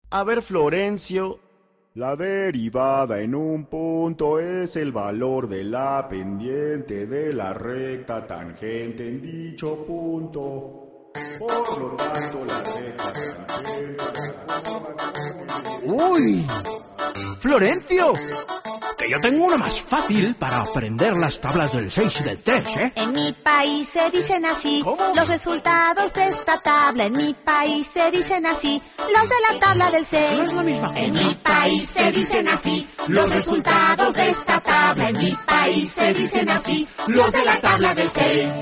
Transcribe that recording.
A ver, Florencio. La derivada en un punto es el valor de la pendiente de la recta tangente en dicho punto. Por lo tanto, la recta tangente... ¡Uy! ¡Florencio! Que yo tengo una más fácil para aprender las tablas del 6 y del 3, ¿eh? En mi país se dicen así. ¿Cómo? Los resultados de esta tabla. En mi país se dicen así. Los de la tabla del 6. No es la misma. En mi país se dicen así. Los resultados de esta tabla. En mi país se dicen así. Los de la tabla del 6.